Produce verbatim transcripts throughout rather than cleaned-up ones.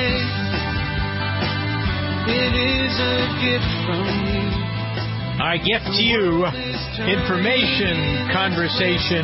It is a gift from you. Our gift to you, information, conversation.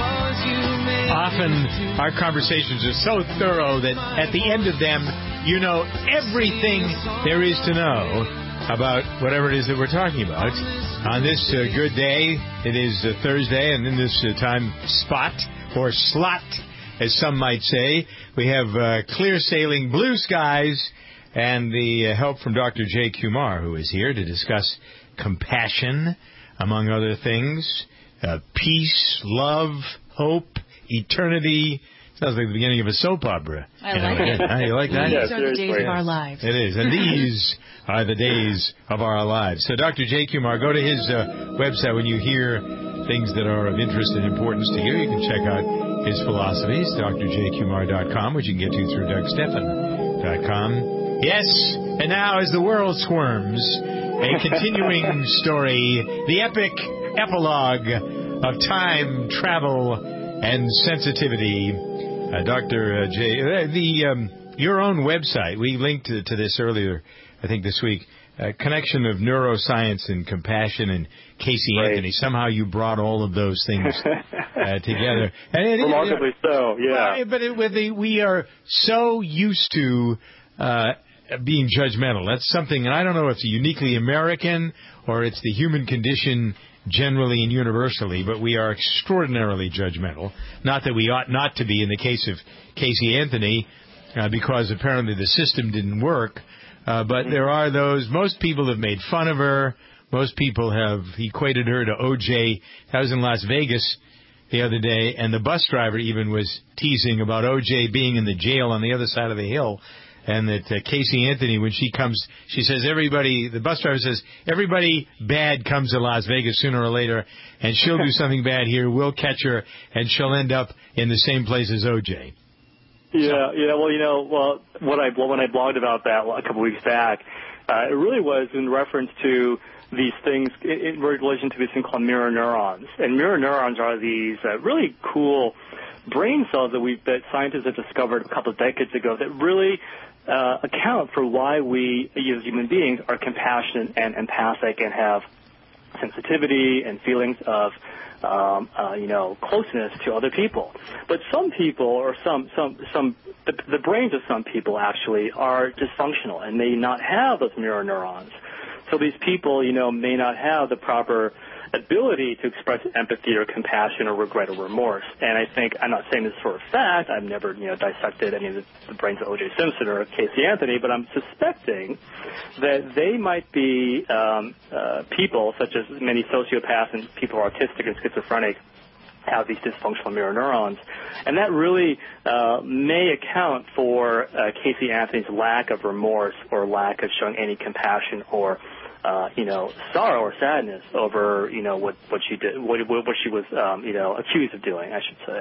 Often our conversations are so thorough that at the end of them, you know everything there is to know about whatever it is that we're talking about. On this uh, good day, it is uh, Thursday, and in this uh, time spot, or slot, as some might say, we have uh, clear sailing blue skies and the uh, help from Doctor Jay Kumar, who is here to discuss compassion, among other things, uh, peace, love, hope, eternity. Sounds like the beginning of a soap opera. I like it. How you like that? These are the days of our lives. It is. And these are the days of our lives. So Doctor Jay Kumar, go to his uh, website when you hear things that are of interest and importance to you. You can check out his philosophies, d r j kumar dot com, which you can get to through doug stephan dot com. Yes, and now as the world squirms, a continuing story, the epic epilogue of time, travel, and sensitivity. Uh, Doctor Uh, J, uh, the um, your own website, we linked to, to this earlier, I think this week, uh, connection of neuroscience and compassion and Casey right. Anthony. Somehow you brought all of those things uh, together. And it, Remarkably it, so, yeah. Well, but it, with the, we are so used to uh, being judgmental. That's something, and I don't know if it's uniquely American or it's the human condition generally and universally, but we are extraordinarily judgmental. Not that we ought not to be in the case of Casey Anthony, uh, because apparently the system didn't work. Uh, but there are those, most people have made fun of her. Most people have equated her to O J. I was in Las Vegas the other day, and the bus driver even was teasing about O J being in the jail on the other side of the hill. And that uh, Casey Anthony, when she comes, she says everybody, the bus driver says, everybody bad comes to Las Vegas sooner or later, and she'll do something bad here, we'll catch her, and she'll end up in the same place as O J. Yeah, so. yeah, well, you know, well, what I, well, when I blogged about that a couple weeks back, uh, it really was in reference to these things, in, in relation to this thing called mirror neurons. And mirror neurons are these uh, really cool brain cells that we that scientists have discovered a couple of decades ago that really uh, account for why we, as human beings, are compassionate and empathic and have sensitivity and feelings of, um, uh, you know, closeness to other people. But some people, or some, some, some, the, the brains of some people actually are dysfunctional and may not have those mirror neurons. So these people, you know, may not have the proper ability to express empathy or compassion or regret or remorse. And I think, I'm not saying this for a fact, I've never, you know, dissected any of the, the brains of O J Simpson or Casey Anthony, but I'm suspecting that they might be um, uh, people, such as many sociopaths and people who are autistic and schizophrenic, have these dysfunctional mirror neurons. And that really uh, may account for uh, Casey Anthony's lack of remorse or lack of showing any compassion or Uh, you know, sorrow or sadness over, you know, what, what she did, what, what she was, um, you know, accused of doing, I should say.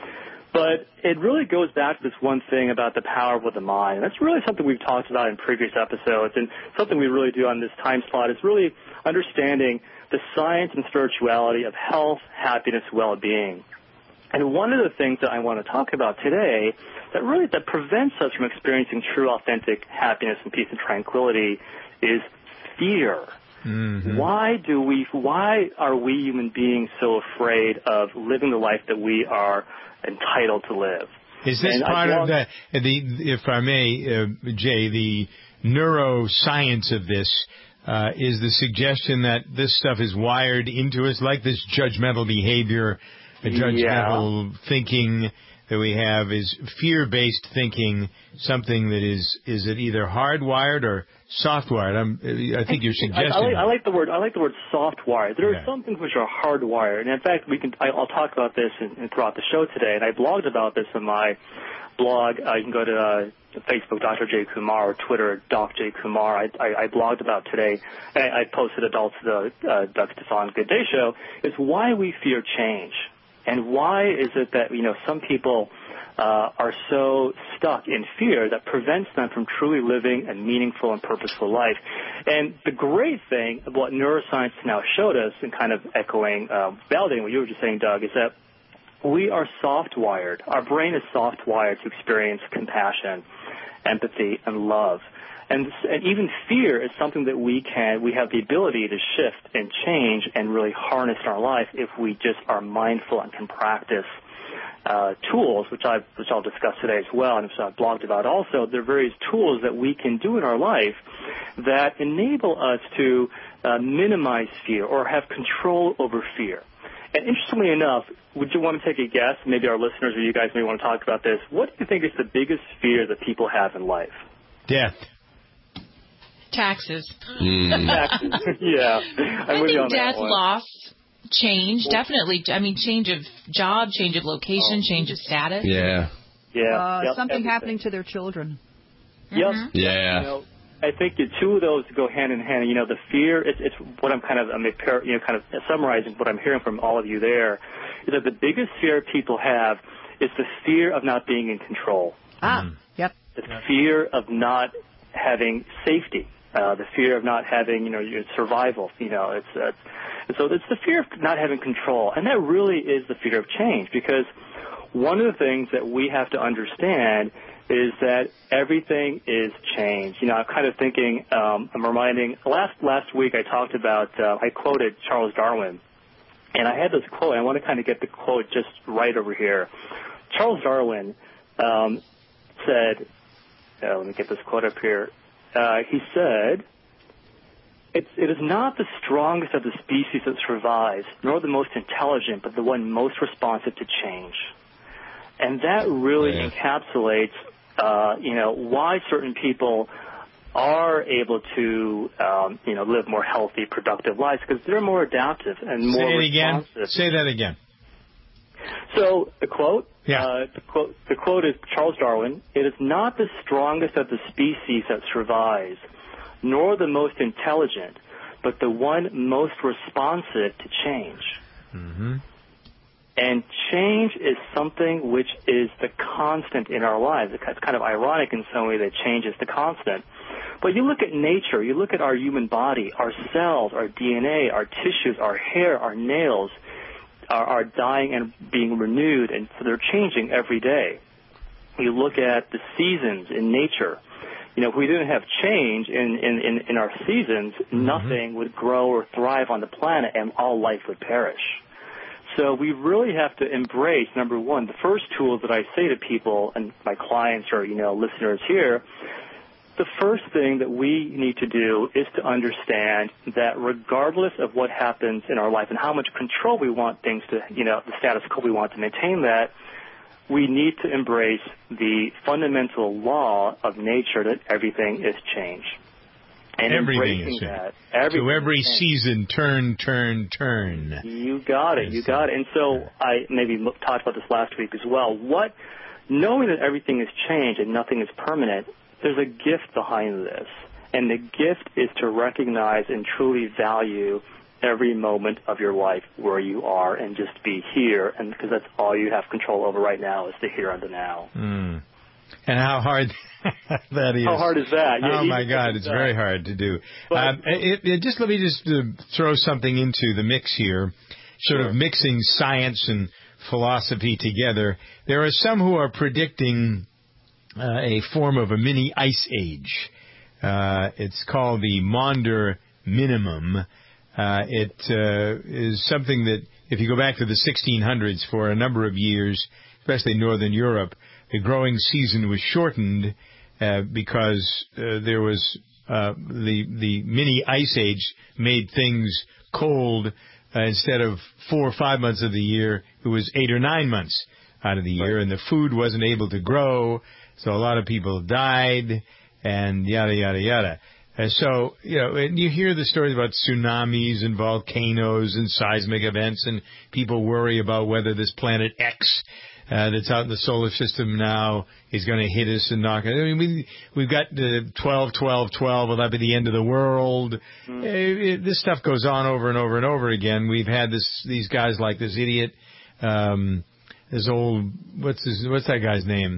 But it really goes back to this one thing about the power of the mind. And that's really something we've talked about in previous episodes, and something we really do on this time slot is really understanding the science and spirituality of health, happiness, well-being. And one of the things that I want to talk about today that really that prevents us from experiencing true, authentic happiness and peace and tranquility is fear. Mm-hmm. Why do we? Why are we human beings so afraid of living the life that we are entitled to live? Is this and part I, of the, the, if I may, uh, Jay, the neuroscience of this? Uh, is the suggestion that this stuff is wired into us, like this judgmental behavior, the judgmental yeah. thinking that we have? Is fear-based thinking something that is is it either hardwired or soft-wired? I'm, I think you're suggesting. I, I, like, I like the word. I like the word soft-wired. There yeah. are some things which are hardwired, and in fact, we can. I, I'll talk about this in, in, throughout the show today. And I blogged about this in my blog. Uh, you can go to uh, Facebook, Doctor Jay Kumar, or Twitter, Doc J Kumar. I, I, I blogged about today, and I, I posted it also to the uh, Doug Stephan Good Day Show. Is why we fear change. And why is it that, you know, some people uh, are so stuck in fear that prevents them from truly living a meaningful and purposeful life? And the great thing of what neuroscience now showed us, and kind of echoing, uh, validating what you were just saying, Doug, is that we are soft-wired. Our brain is soft-wired to experience compassion empathy, and love. And, and even fear is something that we can, we have the ability to shift and change and really harness in our life if we just are mindful and can practice uh, tools, which, I've, which I'll discuss today as well, and which I've blogged about also. There are various tools that we can do in our life that enable us to uh, minimize fear or have control over fear. And interestingly enough, would you want to take a guess? Maybe our listeners or you guys may want to talk about this. What do you think is the biggest fear that people have in life? Death. Taxes. Mm. Taxes. Yeah. I'm I with you think on death, that one. loss, change, definitely. I mean, change of job, change of location, change of status. Yeah. Yeah. Uh, yep, something everything. happening to their children. Yep. Mhm. Yeah. You know, I think the two of those go hand in hand. You know, the fear, it's, it's what I'm kind of, I'm, you know, kind of summarizing what I'm hearing from all of you there, is that the biggest fear people have is the fear of not being in control. Ah, Mm. yep. The fear of not having safety. Uh, the fear of not having, you know, your survival. You know, it's, it's and so it's the fear of not having control, and that really is the fear of change. Because one of the things that we have to understand is that everything is change. You know, I'm kind of thinking. Um, I'm reminding. Last last week, I talked about. Uh, I quoted Charles Darwin, and I had this quote. I want to kind of get the quote just right over here. Charles Darwin um, said. Uh, let me get this quote up here. Uh, he said, it's, it is not the strongest of the species that survives, nor the most intelligent, but the one most responsive to change. And that really Yeah. encapsulates, uh, you know, why certain people are able to, um, you know, live more healthy, productive lives, because they're more adaptive and more Say it again. responsive. Say that again. So the quote, Yeah. uh, the quote, the quote is Charles Darwin. It is not the strongest of the species that survives, nor the most intelligent, but the one most responsive to change. Mm-hmm. And change is something which is the constant in our lives. It's kind of ironic in some way that change is the constant. But you look at nature, you look at our human body, our cells, our D N A, our tissues, our hair, our nails, Are, are dying and being renewed, and so they're changing every day. You look at the seasons in nature. You know, if we didn't have change in, in, in, in our seasons, mm-hmm. nothing would grow or thrive on the planet, and all life would perish. So we really have to embrace, number one, the first tool that I say to people and my clients or, you know, listeners here, the first thing that we need to do is to understand that regardless of what happens in our life and how much control we want things to, you know, the status quo we want to maintain that, we need to embrace the fundamental law of nature that everything is change. And Everything embracing is change. that. Everything So every is change. season, turn, turn, turn. You got it. You got it. And so I maybe talked about this last week as well. What, knowing that everything is change and nothing is permanent, there's a gift behind this, and the gift is to recognize and truly value every moment of your life where you are and just be here, and because that's all you have control over right now is the here and the now. Mm. And how hard that is. How hard is that? Oh, Yeah, my even God, if it's it's very that. hard to do. But- um, it, it, just Let me just uh, throw something into the mix here, sort Sure. of mixing science and philosophy together. There are some who are predicting Uh, a form of a mini ice age. Uh, it's called the Maunder Minimum. Uh, it uh, is something that, if you go back to the sixteen hundreds, for a number of years, especially in Northern Europe, the growing season was shortened uh, because uh, there was uh, the the mini ice age made things cold. Uh, instead of four or five months of the year, it was eight or nine months out of the year, and the food wasn't able to grow. So a lot of people died, and yada, yada, yada. And so, you know, and you hear the stories about tsunamis and volcanoes and seismic events, and people worry about whether this planet X uh, that's out in the solar system now is going to hit us and knock it. I mean, we, we've got the twelve, twelve, twelve. Will that be the end of the world? Mm. It, it, this stuff goes on over and over and over again. We've had this these guys like this idiot, um, this old, what's his, what's that guy's name?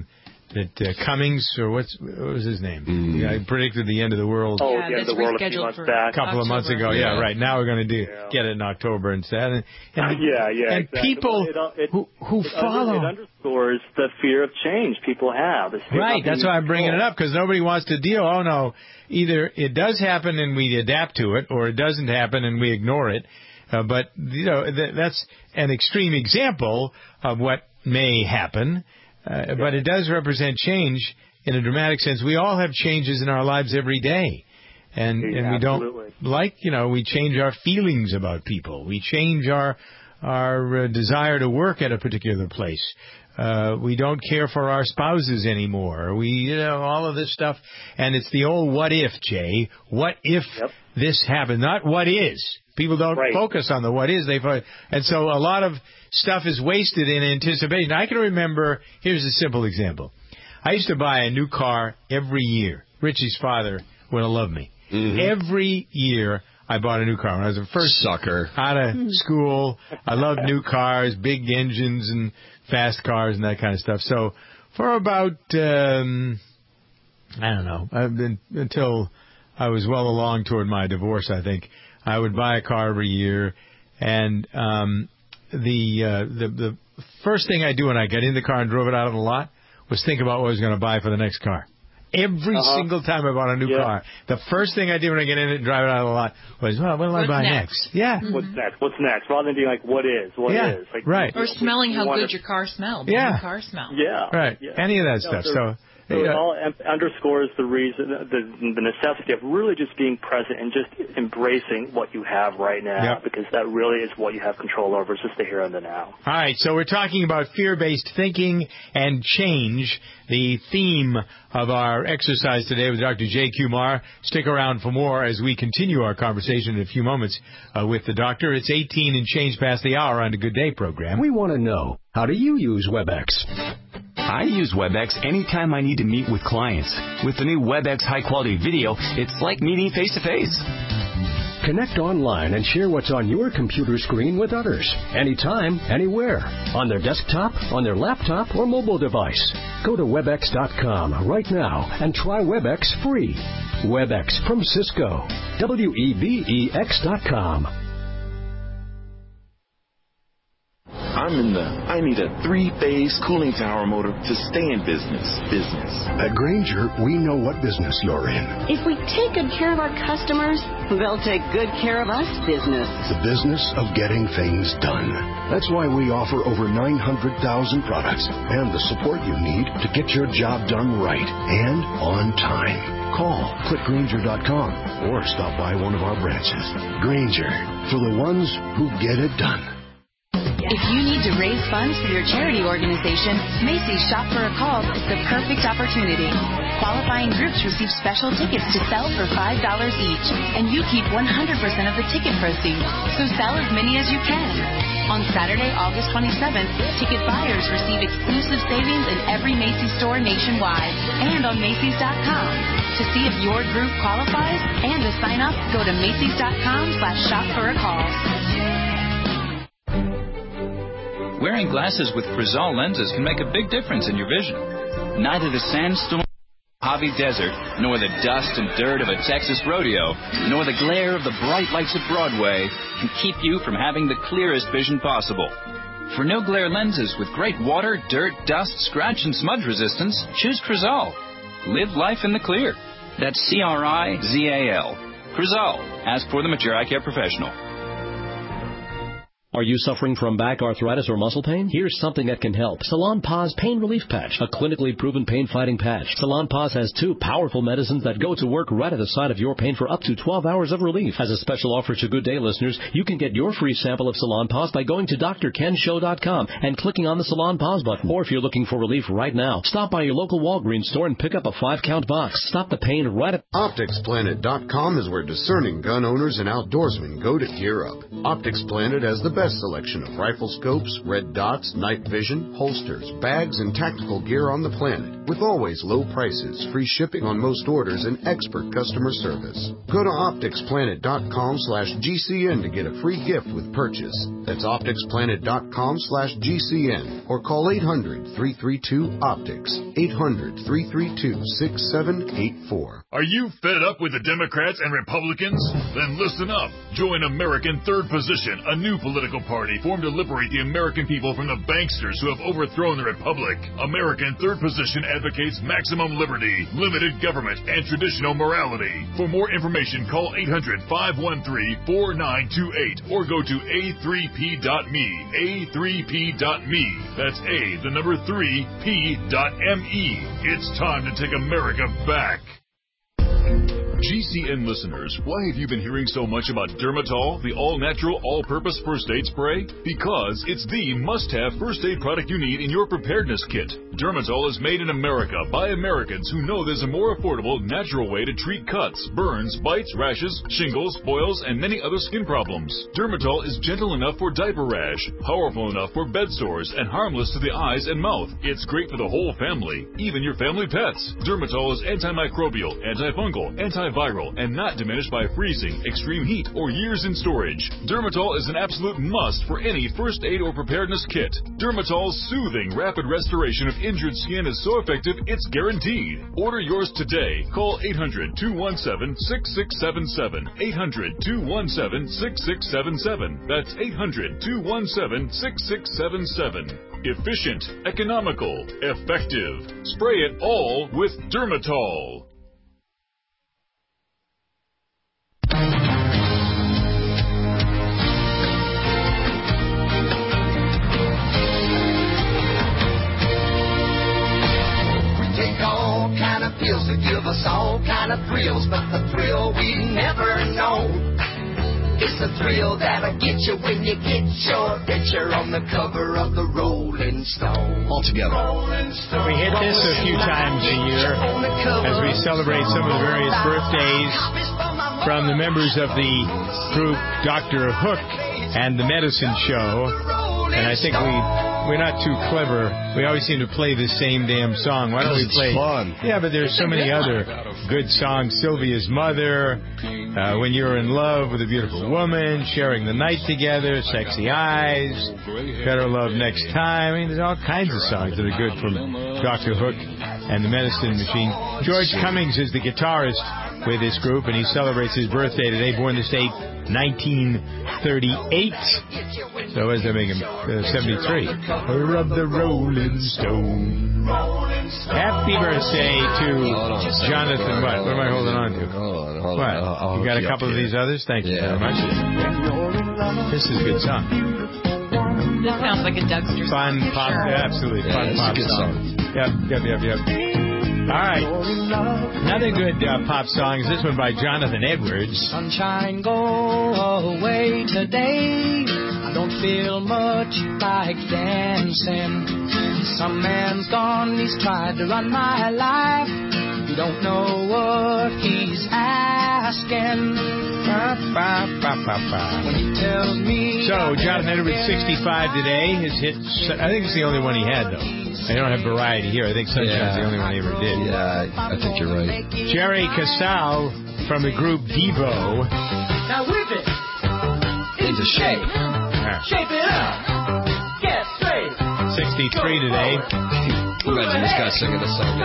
that uh, Cummings, or what's what was his name? Mm. Yeah, he predicted the end of the world. Oh, Yeah, the end of that's the world a few rescheduled months for back. A couple October. of months ago, yeah, Yeah. right. Now we're going to do Yeah. get it in October instead. And, and yeah, yeah, and exactly. people Well, it, it, who who it follow. Under, it underscores the fear of change people have. The fear of Right, not that's being why I'm bringing it controlled. up, because nobody wants to deal. Oh, no, either it does happen and we adapt to it, or it doesn't happen and we ignore it. Uh, but, you know, th- that's an extreme example of what may happen, uh, but it does represent change in a dramatic sense. We all have changes in our lives every day. And, Yeah, and we don't absolutely. like, you know, we change our feelings about people. We change our our uh, desire to work at a particular place. Uh, we don't care for our spouses anymore. We, you know, all of this stuff. And it's the old what if, Jay. What if Yep. this happened? Not what is. People don't Right. focus on the what is. They fo- And so a lot of stuff is wasted in anticipation. I can remember, here's a simple example. I used to buy a new car every year. Richie's father would have loved me. Mm-hmm. Every year I bought a new car. When I was the first Sucker. out of school, I loved new cars, big engines and fast cars and that kind of stuff. So for about, um, I don't know, I've been, until I was well along toward my divorce, I think, I would buy a car every year. And um, the, uh, the the first thing I do when I got in the car and drove it out of the lot was think about what I was going to buy for the next car. Every Uh-huh. single time I bought a new Yeah. car, the first thing I did when I get in it and drive it out of the lot was, well, what will I What's buy next? next? Yeah. What's next? What's next? Rather than being like, what is? What Yeah, is? Like, right. Or smelling how wanna- good your car smelled. Yeah. Your car smell. Yeah. Right. Yeah. Any of that No, stuff. so- So, So you it know, all em- underscores the reason, the, the necessity of really just being present and just embracing what you have right now, Yep. because that really is what you have control over. It's just the here and the now. all right, so we're talking about fear-based thinking and change, the theme of our exercise today with Doctor Jay Kumar. Stick around for more as we continue our conversation in a few moments uh, with the doctor. It's eighteen and change past the hour on the Good Day program. We want to know, how do you use WebEx? I use WebEx anytime I need to meet with clients. With the new WebEx high-quality video, it's like meeting face-to-face. Connect online and share what's on your computer screen with others. Anytime, anywhere. On their desktop, on their laptop, or mobile device. Go to webex dot com right now and try WebEx free. WebEx from Cisco. W E B E X dot com. I'm in the, I need a three-phase cooling tower motor to stay in business. Business. At Grainger, we know what business you're in. If we take good care of our customers, they'll take good care of us, business. The business of getting things done. That's why we offer over nine hundred thousand products and the support you need to get your job done right and on time. Call click grainger dot com or stop by one of our branches. Grainger, for the ones who get it done. If you need to raise funds for your charity organization, Macy's Shop for a Cause is the perfect opportunity. Qualifying groups receive special tickets to sell for five dollars each, and you keep one hundred percent of the ticket proceeds, so sell as many as you can. On Saturday, August twenty-seventh, ticket buyers receive exclusive savings in every Macy's store nationwide and on Macy's dot com. To see if your group qualifies and to sign up, go to Macy's dot com slash shop for a cause. Wearing glasses with Crizal lenses can make a big difference in your vision. Neither the sandstorm of the Mojave Desert, nor the dust and dirt of a Texas rodeo, nor the glare of the bright lights of Broadway can keep you from having the clearest vision possible. For no-glare lenses with great water, dirt, dust, scratch, and smudge resistance, choose Crizal. Live life in the clear. That's C R I Z A L. Crizal. Ask for them at your eye care professional. Are you suffering from back arthritis or muscle pain? Here's something that can help. Salonpas Pain Relief Patch, a clinically proven pain-fighting patch. Salonpas has two powerful medicines that go to work right at the site of your pain for up to twelve hours of relief. As a special offer to Good Day listeners, you can get your free sample of Salonpas by going to D R ken show dot com and clicking on the Salonpas button. Or if you're looking for relief right now, stop by your local Walgreens store and pick up a five-count box. Stop the pain right at... Optics Planet dot com is where discerning gun owners and outdoorsmen go to gear up. Optics Planet has the best selection of rifle scopes, red dots, night vision, holsters, bags, and tactical gear on the planet, with always low prices, free shipping on most orders, and expert customer service. Go to optics planet dot com slash G C N to get a free gift with purchase. That's optics planet dot com slash G C N or call eight hundred, three three two, optics, eight hundred, three three two, six seven eight four. Are you fed up with the Democrats and Republicans? Then listen up. Join American Third Position, a new political party formed to liberate the American people from the banksters who have overthrown the Republic. American Third Position advocates maximum liberty, limited government, and traditional morality. For more information, call eight hundred, five one three, four nine two eight or go to A three P dot me. A three P dot me. That's A, the number three, P dot M E. It's time to take America back. G C N listeners, why have you been hearing so much about Dermatol, the all-natural, all-purpose first aid spray? Because it's the must-have first aid product you need in your preparedness kit. Dermatol is made in America by Americans who know there's a more affordable, natural way to treat cuts, burns, bites, rashes, shingles, boils, and many other skin problems. Dermatol is gentle enough for diaper rash, powerful enough for bed sores, and harmless to the eyes and mouth. It's great for the whole family, even your family pets. Dermatol is antimicrobial, antifungal, antiviral, and not diminished by freezing, extreme heat, or years in storage. Dermatol is an absolute must for any first aid or preparedness kit. Dermatol's soothing, rapid restoration of injured skin is so effective, it's guaranteed. Order yours today. Call eight hundred, two one seven, six six seven seven. eight hundred, two one seven, six six seven seven. That's eight hundred, two one seven, six six seven seven. Efficient, economical, effective. Spray it all with Dermatol. Pills that give us all kind of thrills, but the thrill we never know is the thrill that'll get you when you get your picture on the cover of the Rolling Stone. All together. We hit this a few times a year as we celebrate some of the various birthdays from the members of the group Doctor Hook and the Medicine Show. And I think we, we're not too clever. We always seem to play the same damn song. Why don't we play? It's fun. Yeah, but there's so many other good songs. Sylvia's Mother, uh, When You're in Love with a Beautiful Woman, Sharing the Night Together, Sexy Eyes, Better Love Next Time. I mean, there's all kinds of songs that are good from Doctor Hook and the Medicine Machine. George Cummings is the guitarist with this group, and he celebrates his birthday today, born this date, nineteen thirty-eight. So what does that make him? Uh, seventy-three. Of the Rolling Stone. Happy birthday to Jonathan. What? What am I holding on to? Hold on, hold what? on. I'll, I'll you got a you couple of these others? Thank you yeah. very much. This is a good song. This sounds like a Dugster Fun song. pop. Sure. Absolutely. Yeah, Fun it's pop a good song. song. Yep, yep, yep, yep. All right. Another good uh, pop song is this one by Jonathan Edwards. Sunshine, go away today. I don't feel much like dancing. Some man's gone, he's tried to run my life. You don't know what he's asking. Ba, ba, ba, ba, ba. When he tells me. So, Jonathan Edwards, sixty-five today. His hit, I think it's the only one he had, though. I don't have variety here. I think Sunshine's yeah. the only one he ever did. Yeah, I think you're right. Jerry Casale from the group Devo. Now whip it into shape. Yeah. Shape it up. Get straight. sixty-three today. Imagine this guy singing a song.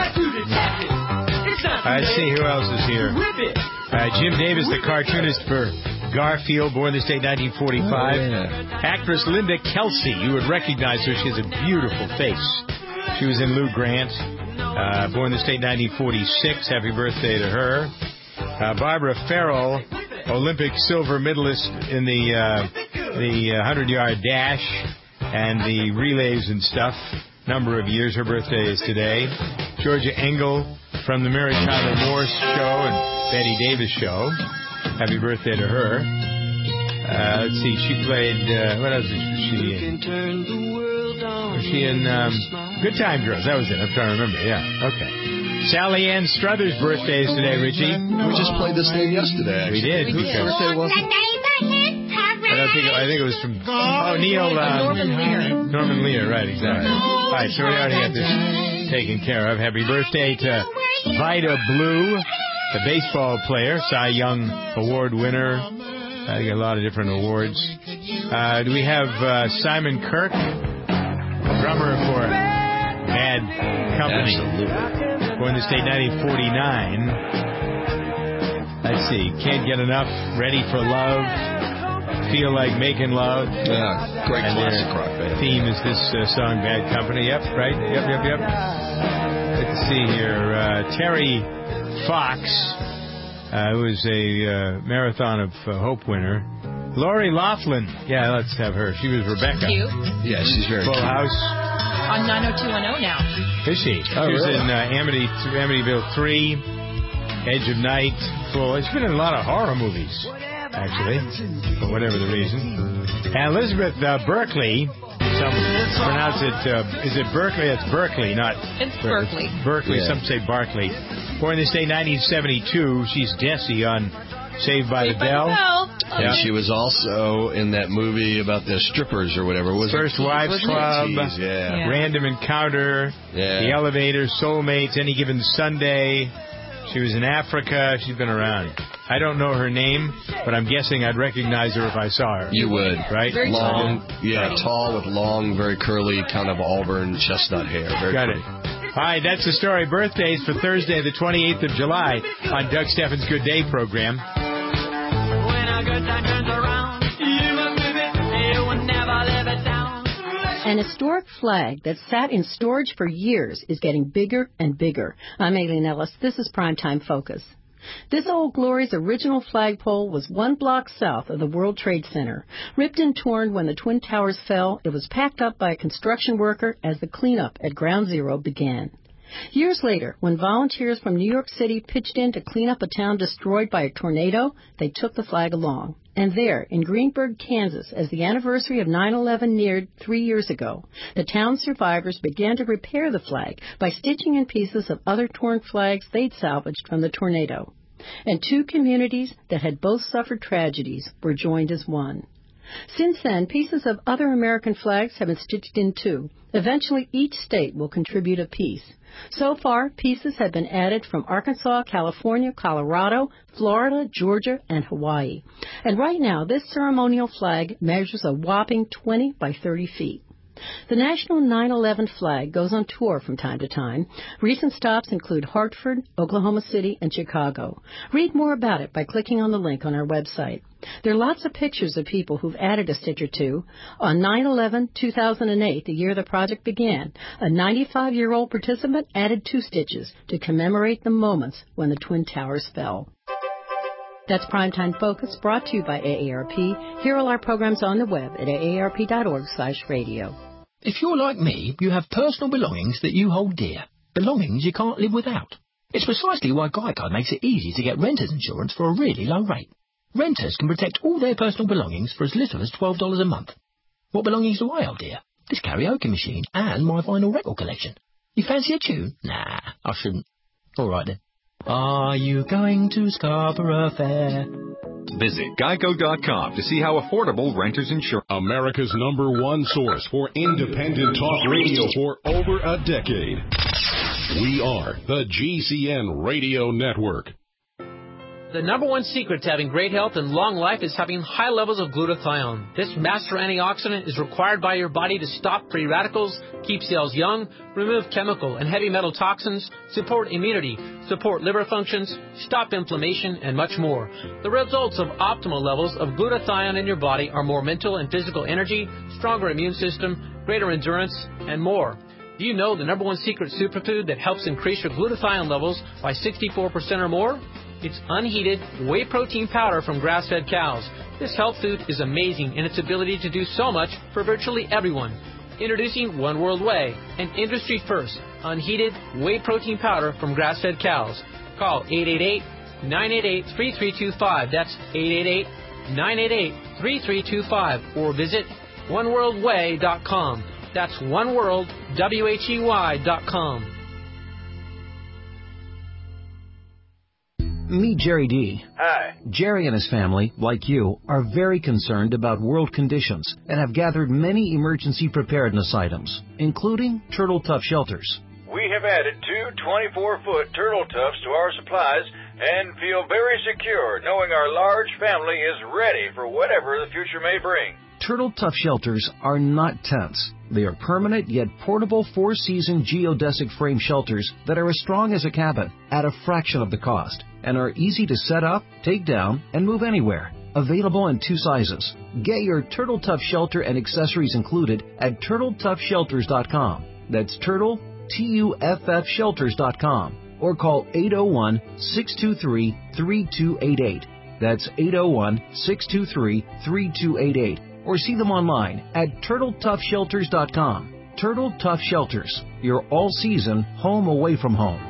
Let's see who else is here. Uh, Jim Davis, the cartoonist for Garfield, born this day, nineteen forty-five. Oh, yeah. Actress Linda Kelsey, you would recognize her. She has a beautiful face. She was in Lou Grant, uh, born this day, nineteen forty-six. Happy birthday to her. Uh, Barbara Farrell, Olympic silver medalist in the uh, the hundred-yard dash and the relays and stuff. Number of years. Her birthday is today. Georgia Engel from the Mary Tyler Moore Show and Betty Davis Show. Happy birthday to her. Uh, let's see. She played. Uh, what else was she in? Was she in um, Good Time Girls? That was it. I'm trying to remember. Yeah. Okay. Sally Ann Struthers' birthday is today, Richie. We just played this name yesterday. Actually. We did. Whose birthday was it? What else think I think it was from oh Neil uh, Norman Lear. Norman Lear, right? Exactly. All right, so we already got this taken care of. Happy birthday to Vida Blue, the baseball player, Cy Young Award winner. I think a lot of different awards. Uh, do we have uh, Simon Kirk, drummer for Bad Company? Absolutely. Born this date, nineteen forty-nine. Let's see. Can't Get Enough, Ready for Love, Feel Like Making Love. Yeah, great and classic rock band. Theme is this uh, song, Bad Company. Yep, right. Yep, yep, yep. Let's see here. Uh, Terry Fox, uh, who is a uh, Marathon of uh, Hope winner. Lori Loughlin. Yeah, let's have her. She was Rebecca. Cute. Yeah, she's very Full cute. House. On nine oh two one oh now. Is she? Oh, she was really? in uh, Amity, Amityville three, Edge of Night. Full. She's been in a lot of horror movies, actually, for whatever the reason. And Elizabeth uh, Berkley. Some pronounce it. Uh, is it Berkeley? It's Berkeley, not. It's Berkeley. Berkeley. Yeah. Some say Barkley. Born this day, nineteen seventy-two. She's Jessie on Saved by Saved the by Bell. the Bell. And Yeah. she was also in that movie about the strippers or whatever. Was First it? Wives Club. Jeez, yeah. Yeah. Random Encounter. Yeah. The Elevator. Soulmates. Any Given Sunday. She was in Africa. She's been around. I don't know her name, but I'm guessing I'd recognize her if I saw her. You would. Right? Very Long, yeah, tall with long, very curly, kind of auburn chestnut hair. Very Got pretty. it. All right, that's the story. Birthdays for Thursday, the twenty-eighth of July on Doug Steffens' Good Day program. When a good time turns around, you must live it, you will never live it down. An historic flag that sat in storage for years is getting bigger and bigger. I'm Aileen Ellis. This is Primetime Focus. This Old Glory's original flagpole was one block south of the World Trade Center. Ripped and torn when the Twin Towers fell, it was packed up by a construction worker as the cleanup at Ground Zero began. Years later, when volunteers from New York City pitched in to clean up a town destroyed by a tornado, they took the flag along. And there, in Greenburg, Kansas, as the anniversary of nine eleven neared three years ago, the town's survivors began to repair the flag by stitching in pieces of other torn flags they'd salvaged from the tornado. And two communities that had both suffered tragedies were joined as one. Since then, pieces of other American flags have been stitched in too. Eventually, each state will contribute a piece. So far, pieces have been added from Arkansas, California, Colorado, Florida, Georgia, and Hawaii. And right now, this ceremonial flag measures a whopping twenty by thirty feet. The National nine eleven flag goes on tour from time to time. Recent stops include Hartford, Oklahoma City, and Chicago. Read more about it by clicking on the link on our website. There are lots of pictures of people who've added a stitch or two. On nine eleven two thousand eight, the year the project began, a ninety-five-year-old participant added two stitches to commemorate the moments when the Twin Towers fell. That's Primetime Focus, brought to you by A A R P. Hear all our programs on the web at A A R P dot org slash radio. If you're like me, you have personal belongings that you hold dear. Belongings you can't live without. It's precisely why Geico makes it easy to get renter's insurance for a really low rate. Renters can protect all their personal belongings for as little as twelve dollars a month. What belongings do I hold dear? This karaoke machine and my vinyl record collection. You fancy a tune? Nah, I shouldn't. All right then. Are you going to Scarborough Fair? Visit geico dot com to see how affordable renter's insurance. America's number one source for independent talk radio for over a decade. We are the G C N Radio Network. The number one secret to having great health and long life is having high levels of glutathione. This master antioxidant is required by your body to stop free radicals, keep cells young, remove chemical and heavy metal toxins, support immunity, support liver functions, stop inflammation, and much more. The results of optimal levels of glutathione in your body are more mental and physical energy, stronger immune system, greater endurance, and more. Do you know the number one secret superfood that helps increase your glutathione levels by sixty-four percent or more? It's unheated whey protein powder from grass-fed cows. This health food is amazing in its ability to do so much for virtually everyone. Introducing One World Whey, an industry-first, unheated whey protein powder from grass-fed cows. Call eight eight eight, nine eight eight, three three two five. That's eight eight eight, nine eight eight, three three two five. Or visit one world whey dot com. That's oneworld, W H E Y dot com. Meet Jerry D. Hi. Jerry and his family, like you, are very concerned about world conditions and have gathered many emergency preparedness items, including Turtle Tough shelters. We have added two twenty-four foot Turtle Toughs to our supplies and feel very secure knowing our large family is ready for whatever the future may bring. Turtle Tough shelters are not tents. They are permanent yet portable four-season geodesic frame shelters that are as strong as a cabin at a fraction of the cost and are easy to set up, take down, and move anywhere. Available in two sizes. Get your Turtle Tough shelter and accessories included at turtle tough shelters dot com. That's Turtle, T U F F shelters dot com. Or call eight oh one, six two three, three two eight eight. That's eight oh one, six two three, three two eight eight. Or see them online at turtle tough shelters dot com. Turtle Tough Shelters, your all-season home away from home.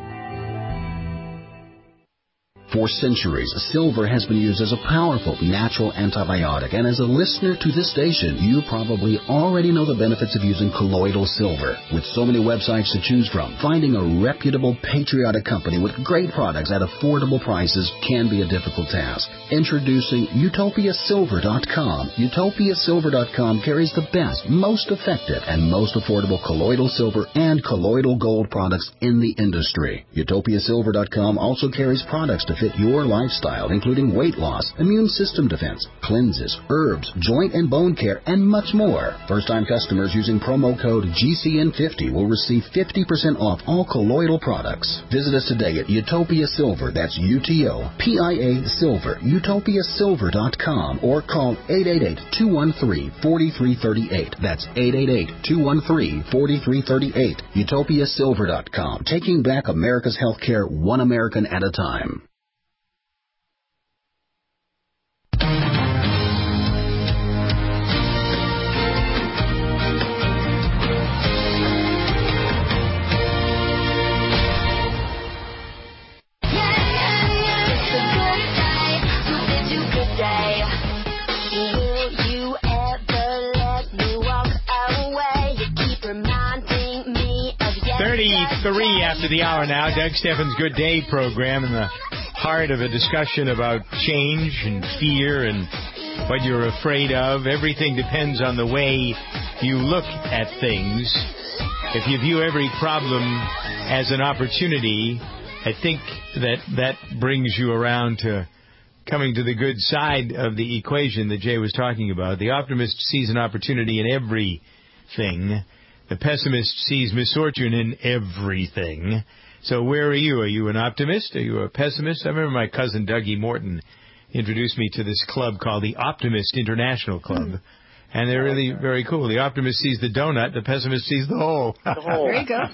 For centuries, silver has been used as a powerful natural antibiotic, and as a listener to this station, you probably already know the benefits of using colloidal silver. With so many websites to choose from, finding a reputable, patriotic company with great products at affordable prices can be a difficult task. Introducing Utopia Silver dot com. Utopia Silver dot com carries the best, most effective, and most affordable colloidal silver and colloidal gold products in the industry. Utopia Silver dot com also carries products to fit your lifestyle, including weight loss, immune system defense, cleanses, herbs, joint and bone care, and much more. First-time customers using promo code G C N fifty will receive fifty percent off all colloidal products. Visit us today at Utopia Silver, that's U T O P I A Silver, Utopia Silver dot com, or call eight eight eight, two one three, four three three eight. That's eight eight eight, two one three, four three three eight. Utopia Silver dot com, taking back America's healthcare one American at a time. thirty-three after the hour now. Doug Steffens' Good Day program in the heart of a discussion about change and fear and what you're afraid of. Everything depends on the way you look at things. If you view every problem as an opportunity, I think that that brings you around to coming to the good side of the equation that Jay was talking about. The optimist sees an opportunity in everything. The pessimist sees misfortune in everything. So where are you? Are you an optimist? Are you a pessimist? I remember my cousin Dougie Morton introduced me to this club called the Optimist International Club. Mm. And they're really very cool. The optimist sees the donut. The pessimist sees the hole. The hole. There you go.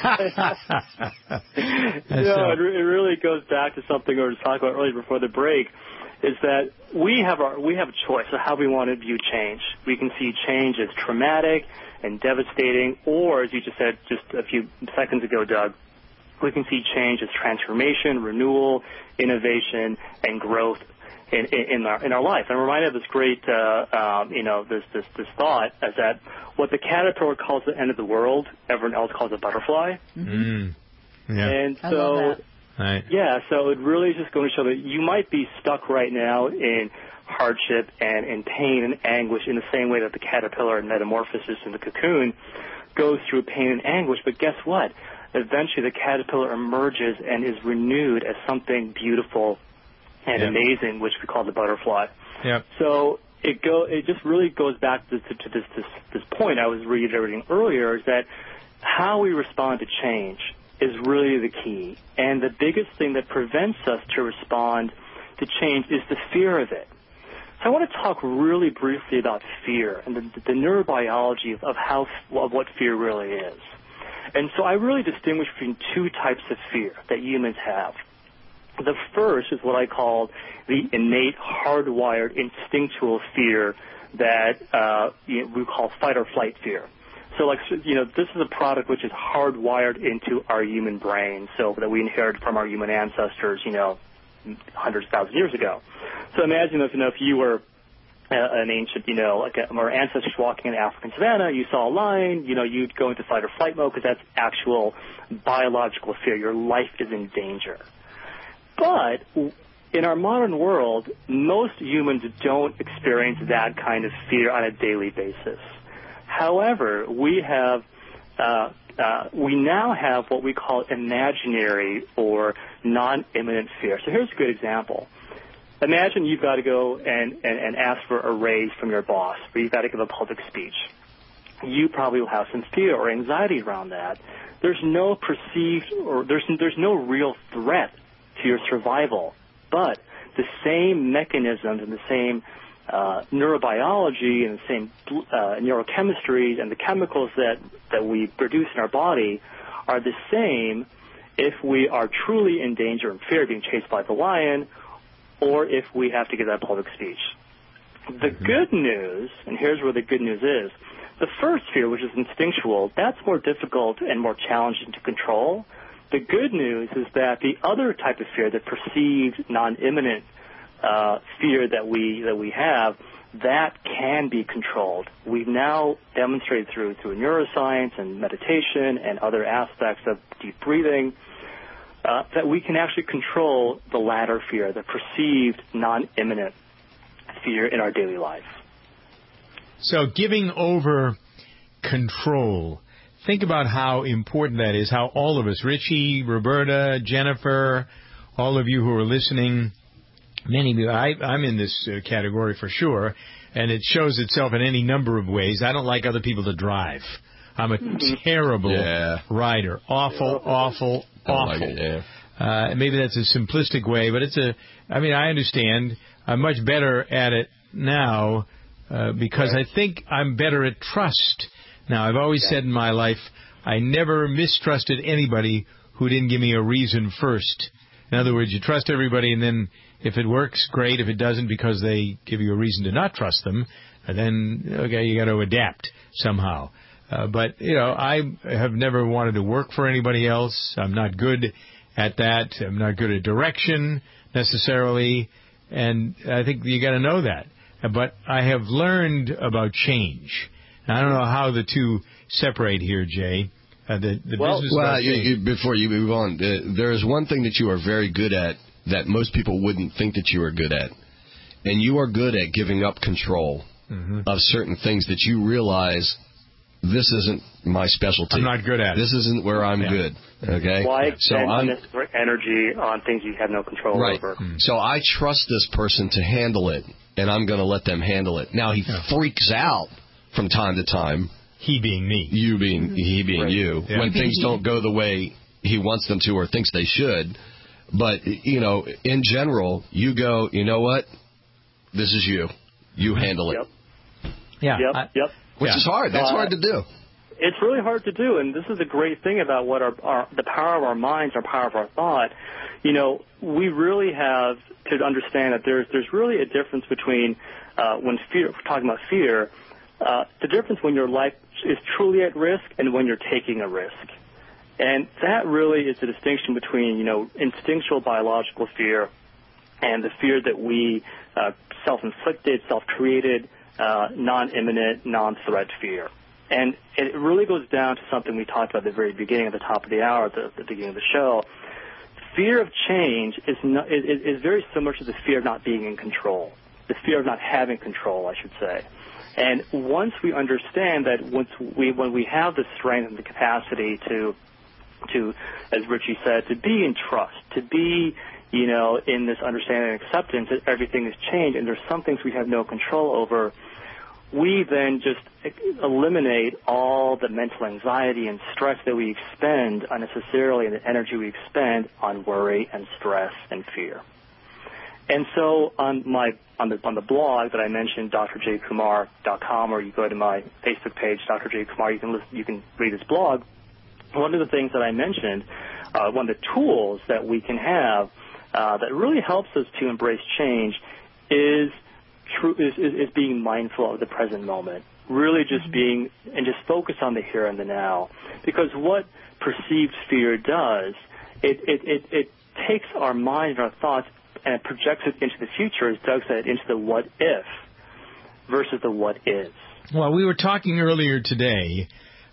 you know, it, it really goes back to something we were talking about earlier before the break, is that we have our we have a choice of how we want to view change. We can see change as traumatic and devastating, or, as you just said just a few seconds ago, Doug, we can see change as transformation, renewal, innovation, and growth in, in, in our in our life. I'm reminded of this great, uh, um, you know, this this this thought is that what the caterpillar calls the end of the world, everyone else calls a butterfly. Mm. Yeah. And I so, love that. Right. yeah, so it really is just going to show that you might be stuck right now in hardship and in pain and anguish in the same way that the caterpillar in metamorphosis in the cocoon goes through pain and anguish. But guess what? Eventually the caterpillar emerges and is renewed as something beautiful and yep. amazing, which we call the butterfly. Yep. So it go it just really goes back to, to, to this, this this point I was reiterating earlier, is that how we respond to change is really the key. And the biggest thing that prevents us to respond to change is the fear of it. So I want to talk really briefly about fear and the, the neurobiology of, of how of what fear really is. And so I really distinguish between two types of fear that humans have. The first is what I call the innate, hardwired, instinctual fear that uh, you know, we call fight or flight fear. So, like, you know, this is a product which is hardwired into our human brain, so that we inherited from our human ancestors, you know, hundreds of thousands of years ago. So imagine if, you know, if you were an ancient, you know, like a, our ancestors walking in the African savannah, you saw a lion, you know, you'd go into fight or flight mode because that's actual biological fear. Your life is in danger. But in our modern world, most humans don't experience that kind of fear on a daily basis. However, we have uh, uh, we now have what we call imaginary or non-imminent fear. So here's a good example. Imagine you've got to go and, and, and ask for a raise from your boss, or you've got to give a public speech. You probably will have some fear or anxiety around that. There's no perceived or there's there's no real threat to your survival, but the same mechanisms and the same uh, neurobiology and the same uh, neurochemistry and the chemicals that, that we produce in our body are the same if we are truly in danger and fear of being chased by the lion, or if we have to give that public speech. The good news, and here's where the good news is, the first fear, which is instinctual, that's more difficult and more challenging to control. The good news is that the other type of fear, the perceived non-imminent uh, fear that we that we have, that can be controlled. We've now demonstrated through through neuroscience and meditation and other aspects of deep breathing uh, that we can actually control the latter fear, the perceived non-imminent fear in our daily life. So giving over control, think about how important that is, how all of us, Richie, Roberta, Jennifer, all of you who are listening, many of you, I, I'm in this uh, category for sure, and it shows itself in any number of ways. I don't like other people to drive. I'm a terrible yeah. rider. Awful, awful, awful. Like it, yeah. uh, maybe that's a simplistic way, but it's a, I mean, I understand. I'm much better at it now uh, because right. I think I'm better at trust. Now, I've always yeah. said in my life, I never mistrusted anybody who didn't give me a reason first. In other words, you trust everybody, and then if it works, great. If it doesn't, because they give you a reason to not trust them, then, okay, you got to adapt somehow. Uh, but, you know, I have never wanted to work for anybody else. I'm not good at that. I'm not good at direction necessarily, and I think you got to know that. But I have learned about change. I don't know how the two separate here, Jay. Uh, the the well, business well you, you, before you move on, uh, there is one thing that you are very good at that most people wouldn't think that you are good at. And you are good at giving up control mm-hmm. of certain things that you realize this isn't my specialty. I'm not good at this it. This isn't where I'm yeah. good. Okay? Why so expend I'm, unnecessary energy on things you have no control right. over? Mm. So I trust this person to handle it, and I'm going to let them handle it. Now, he yeah. freaks out from time to time. He being me. You being, mm-hmm. he being right. you. Yeah. When things don't go the way he wants them to or thinks they should. But, you know, in general, you go, you know what? This is you. You handle it. Yep. Yeah. Yep. I, yep. Which yeah. is hard. That's uh, hard to do. It's really hard to do, and this is a great thing about what our, our the power of our minds, our power of our thought. You know, we really have to understand that there's there's really a difference between uh, when fear, if we're talking about fear, uh, the difference when your life is truly at risk and when you're taking a risk. And that really is the distinction between, you know, instinctual biological fear and the fear that we uh, self-inflicted, self-created, uh, non-imminent, non-threat fear. And it really goes down to something we talked about at the very beginning, at the top of the hour, at the, at the beginning of the show. Fear of change is, not, is, is very similar to the fear of not being in control, the fear of not having control, I should say. And once we understand that once we, when we have the strength and the capacity to to, as Richie said, to be in trust, to be, you know, in this understanding and acceptance that everything has changed and there's some things we have no control over, we then just eliminate all the mental anxiety and stress that we expend unnecessarily and the energy we expend on worry and stress and fear. And so on my on the on the blog that I mentioned, D R J Kumar dot com, or you go to my Facebook page, Doctor J Kumar, you can listen, you can read his blog. One of the things that I mentioned, uh, one of the tools that we can have uh, that really helps us to embrace change is, true, is, is, is being mindful of the present moment, really just mm-hmm. being and just focus on the here and the now. Because what perceived fear does, it, it, it, it takes our mind and our thoughts and it projects it into the future, as Doug said, into the what if versus the what is. Well, we were talking earlier today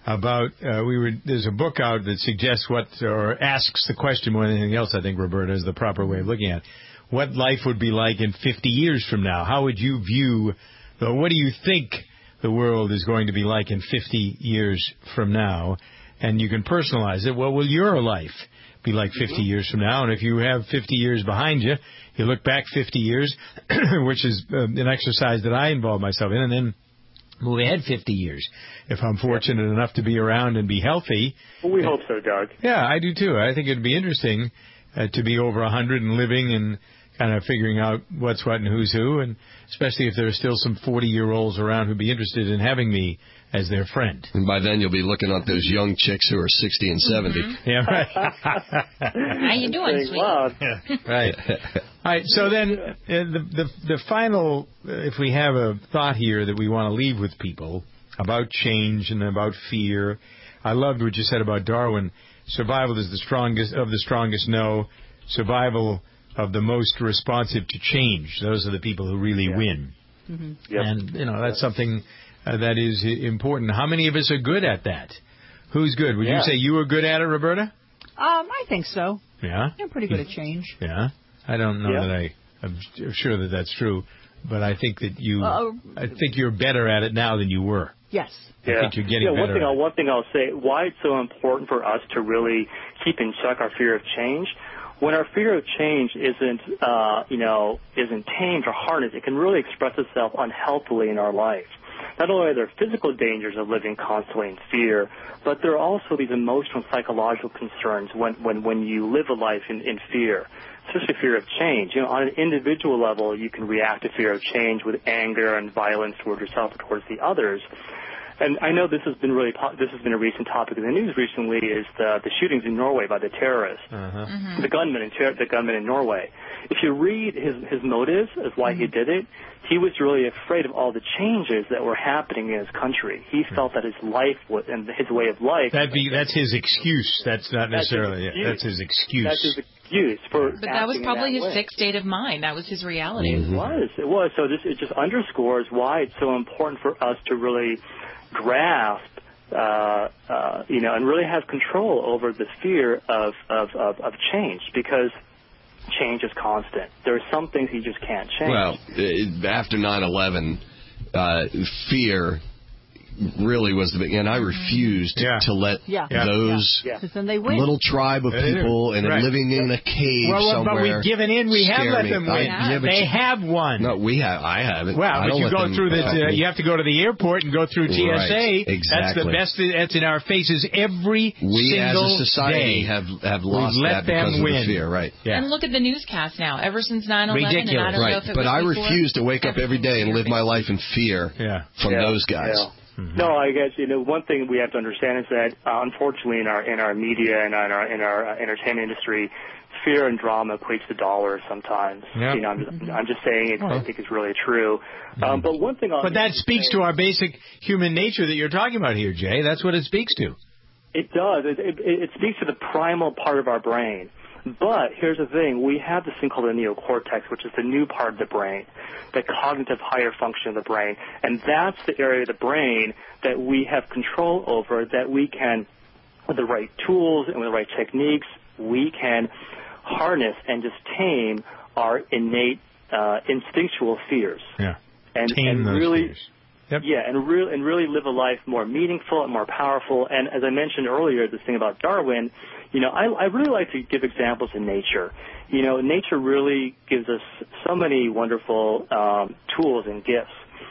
about uh, we were. There's a book out that suggests what or asks the question more than anything else. I think, Roberta, is the proper way of looking at it. What life would be like in fifty years from now? How would you view? Or what do you think the world is going to be like in fifty years from now? And you can personalize it. What will your life be like fifty years from now? And if you have fifty years behind you, you look back fifty years, which is uh, an exercise that I involve myself in, and then move ahead fifty years. If I'm fortunate enough to be around and be healthy. Well, we uh, hope so, Doug. Yeah, I do too. I think it'd be interesting uh, to be over one hundred and living and kind of figuring out what's what and who's who, and especially if there are still some forty-year-olds around who'd be interested in having me as their friend. And by then you'll be looking at those young chicks who are sixty and seventy. Mm-hmm. Yeah, right. How you doing, sweetie? Yeah, right. All right, so then uh, the, the the final, uh, if we have a thought here that we want to leave with people about change and about fear. I loved what you said about Darwin. Survival is the strongest of the strongest know. Survival of the most responsive to change. Those are the people who really yeah. win. Mm-hmm. Yep. And, you know, that's something uh, that is important. How many of us are good at that? Who's good? Would yeah. you say you were good at it, Roberta? Um, I think so. Yeah? I'm pretty good at change. Yeah? I don't know yeah. that I, I'm sure that that's true, but I think that you, uh, I think you're better at it now than you were. Yes. I yeah. think you're getting yeah, one better thing at I'll, it. One thing I'll say, why it's so important for us to really keep in check our fear of change. When our fear of change isn't, uh, you know, isn't tamed or harnessed, it can really express itself unhealthily in our life. Not only are there physical dangers of living constantly in fear, but there are also these emotional and psychological concerns when, when, when you live a life in, in fear, especially fear of change. You know, on an individual level, you can react to fear of change with anger and violence towards yourself or towards the others. And I know this has been really po- this has been a recent topic in the news recently is the the shootings in Norway by the terrorists, uh-huh. mm-hmm. the gunman in ter- the gunman in Norway. If you read his his motives as why mm-hmm. he did it, he was really afraid of all the changes that were happening in his country. He felt that his life was, and his way of life. That'd be that's his excuse. That's not necessarily that's his, yeah, that's his excuse. That's his excuse for. But that was probably his way. sick state of mind. That was his reality. Mm-hmm. It was. It was. So this it just underscores why it's so important for us to really grasp, uh, uh, you know, and really have control over the fear of, of, of, of change, because change is constant. There are some things you just can't change. Well, after nine eleven, uh, fear really was the big, and I refused yeah. to let yeah. those yeah. Yeah. Then they win. little tribe of people and right. living in a cave well, well, somewhere. But we've given in. We have let them win. I, yeah, they you, have won. No, we have. I haven't. Well, I but you go them, through the. Uh, you have to go to the airport and go through T S A. Right. Exactly. That's the best. That's in our faces every we single as a society day. have have lost We've that let because them of win. the fear. Right. Yeah. And look at the newscast now. Ever since nine eleven, and I don't right. know if it but was I before, refuse to wake up every day and live my life in fear yeah. from yeah. those guys. Yeah. Mm-hmm. No, I guess you know one thing we have to understand is that uh, unfortunately in our in our media and in our in our uh, entertainment industry, fear and drama equates to dollars sometimes. Yep. You know, I'm just, I'm just saying it. I think it's really true. Um, but one thing, I'll but that speaks to our basic human nature that you're talking about here, Jay. That's what it speaks to. It does. It, it, it speaks to the primal part of our brain. But here's the thing. We have this thing called the neocortex, which is the new part of the brain, the cognitive higher function of the brain. And that's the area of the brain that we have control over, that we can, with the right tools and with the right techniques, we can harness and just tame our innate uh, instinctual fears. Yeah. And, tame and those really, fears. Yep. Yeah, and really, and really live a life more meaningful and more powerful. And as I mentioned earlier, this thing about Darwin, you know, I, I really like to give examples in nature. You know, nature really gives us so many wonderful um, tools and gifts.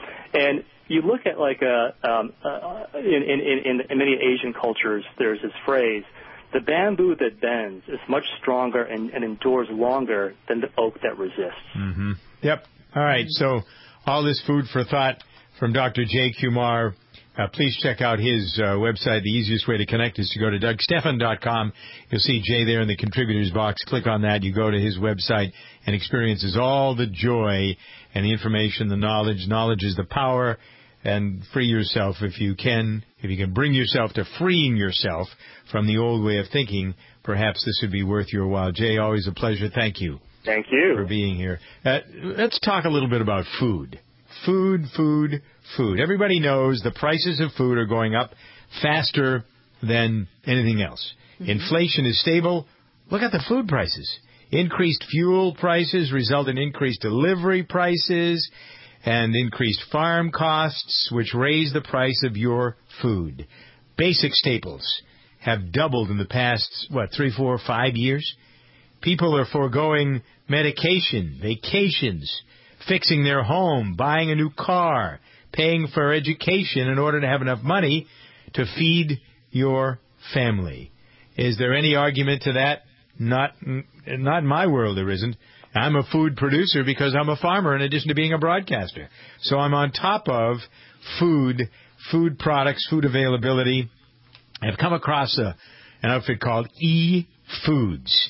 And you look at like a, um, uh, in, in, in, in many Asian cultures, there's this phrase, the bamboo that bends is much stronger and, and endures longer than the oak that resists. Mm-hmm. Yep. All right. So all this food for thought from Doctor Jay Kumar. Uh, please check out his uh, website. The easiest way to connect is to go to Doug Stephan dot com. You'll see Jay there in the contributors box. Click on that. You go to his website and experiences all the joy and the information, the knowledge. Knowledge is the power. And free yourself if you can. If you can bring yourself to freeing yourself from the old way of thinking, perhaps this would be worth your while. Jay, always a pleasure. Thank you. Thank you. For being here. Uh, let's talk a little bit about food. Food, food, food. Everybody knows the prices of food are going up faster than anything else. Mm-hmm. Inflation is stable. Look at the food prices. Increased fuel prices result in increased delivery prices and increased farm costs, which raise the price of your food. Basic staples have doubled in the past, what, three, four, five years? People are foregoing medication, vacations, fixing their home, buying a new car, paying for education in order to have enough money to feed your family. Is there any argument to that? Not, not in my world, there isn't. I'm a food producer because I'm a farmer in addition to being a broadcaster. So I'm on top of food, food products, food availability. I've come across a, an outfit called E-Foods.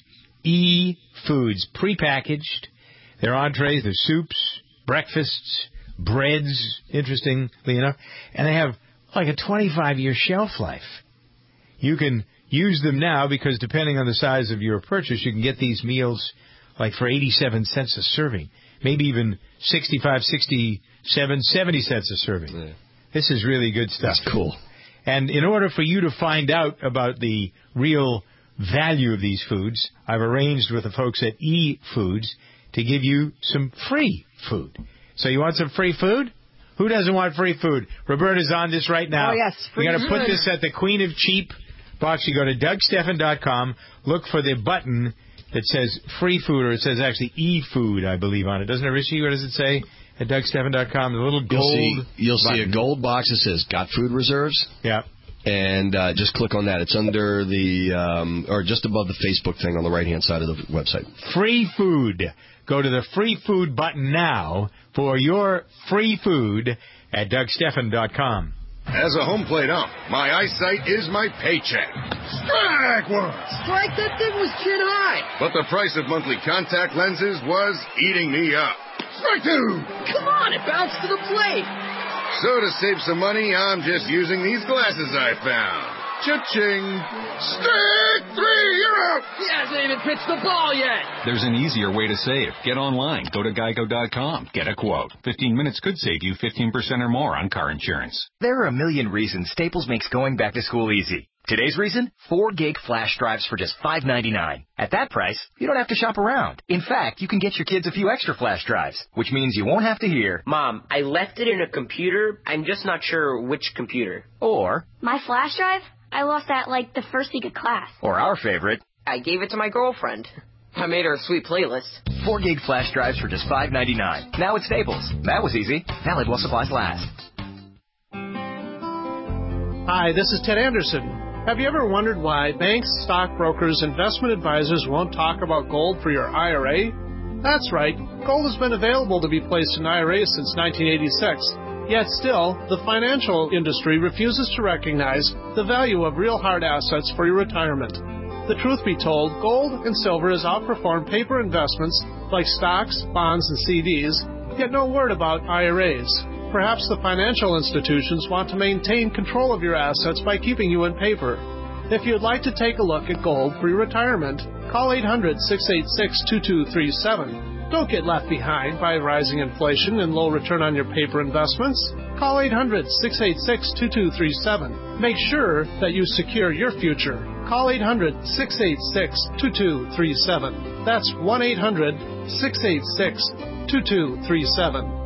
E-Foods, prepackaged. Their entrees, their soups, breakfasts, breads, interestingly enough. And they have like a twenty-five year shelf life. You can use them now because depending on the size of your purchase, you can get these meals like for eighty-seven cents a serving. Maybe even sixty-five, sixty-seven, seventy cents a serving. Yeah. This is really good stuff. That's cool. And in order for you to find out about the real value of these foods, I've arranged with the folks at E-Foods to give you some free food. So you want some free food? Who doesn't want free food? Roberta's on this right now. Oh, yes. Free you got to put food. this at the Queen of Cheap box. You go to Doug Stephan dot com, look for the button that says free food, or it says actually E-Food, I believe, on it. Doesn't it, Richie? What does it say at Doug Stephan dot com? The little gold You'll see, you'll see a gold box that says Got Food Reserves. Yeah. And uh, just click on that. It's under the, um, or just above the Facebook thing on the right-hand side of the website. Free food. Go to the free food button now for your free food at Doug Stephan dot com. As a home plate ump, my eyesight is my paycheck. Strike one! Strike, that thing was chin high. But the price of monthly contact lenses was eating me up. Strike two! Come on, it bounced to the plate. So to save some money, I'm just using these glasses I found. Cha-ching! Strike three, you're out! He hasn't even pitched the ball yet. There's an easier way to save. Get online. Go to Geico dot com. Get a quote. fifteen minutes could save you fifteen percent or more on car insurance. There are a million reasons Staples makes going back to school easy. Today's reason? four gig flash drives for just five ninety-nine. At that price, you don't have to shop around. In fact, you can get your kids a few extra flash drives, which means you won't have to hear, Mom, I left it in a computer. I'm just not sure which computer. Or, my flash drive? I lost that like the first week of class. Or our favorite, I gave it to my girlfriend. I made her a sweet playlist. four gig flash drives for just five ninety-nine. Now at Staples. That was easy. Valid while supplies last. Hi, this is Ted Anderson. Have you ever wondered why banks, stockbrokers, investment advisors won't talk about gold for your I R A? That's right. Gold has been available to be placed in I R As since nineteen eighty-six. Yet still, the financial industry refuses to recognize the value of real hard assets for your retirement. The truth be told, gold and silver has outperformed paper investments like stocks, bonds, and C Ds, yet no word about I R As. Perhaps the financial institutions want to maintain control of your assets by keeping you in paper. If you'd like to take a look at gold for your retirement, call eight hundred, six eight six, two two three seven. Don't get left behind by rising inflation and low return on your paper investments. Call eight hundred, six eight six, two two three seven. Make sure that you secure your future. Call eight hundred, six eight six, two two three seven. That's one eight hundred, six eight six, two two three seven.